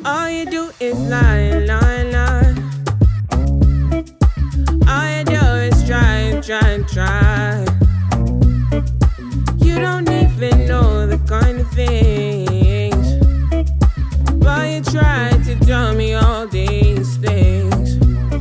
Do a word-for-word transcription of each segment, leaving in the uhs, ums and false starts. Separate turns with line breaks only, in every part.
All you do is lie, lie, lie. All you do is try, try, try. You don't even know the kind of things, but you try to tell me all these things.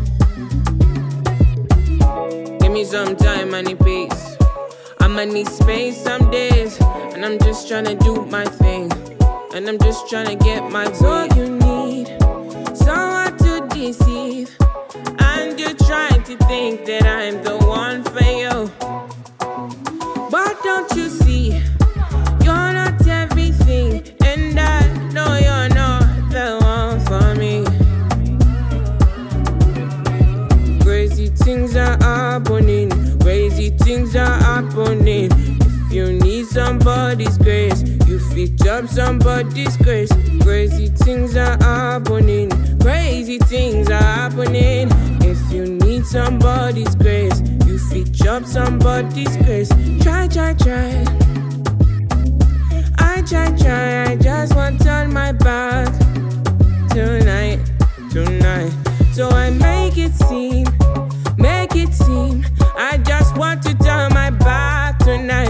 Give me some time, I need peace. I'ma need space some days, and I'm just tryna do my thing, and I'm just tryna get my way. So you need someone to deceive, and you're trying to think that I'm the one for you. But don't you see, you're not everything, and I know you're not the one for me. Crazy things are happening, crazy things are happening. If you need somebody's grace, you fit up somebody's grace. Crazy things are happening, crazy things are happening. If you need somebody's grace, you fit up somebody's grace. Try, try, try. I try, try, I just want to turn my back tonight, tonight. So I make it seem, make it seem, I just want to turn my back tonight.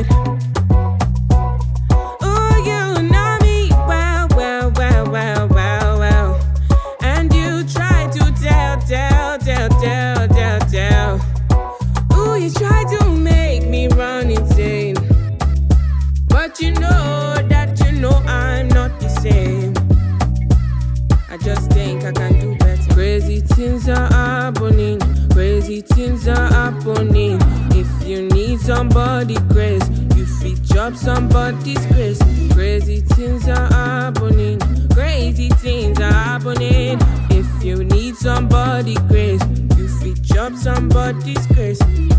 Oh, you know me well, well, well, well, well, well. And you try to tell, tell, tell, tell, tell, tell. Oh, you try to make me run insane, but you know that you know I'm not the same. I just think I can do better. Crazy things are happening, crazy things are happening. If you need somebody grace, you fit up somebody's grace. Crazy things are happening, crazy things are happening. If you need somebody grace, you fit up somebody's grace.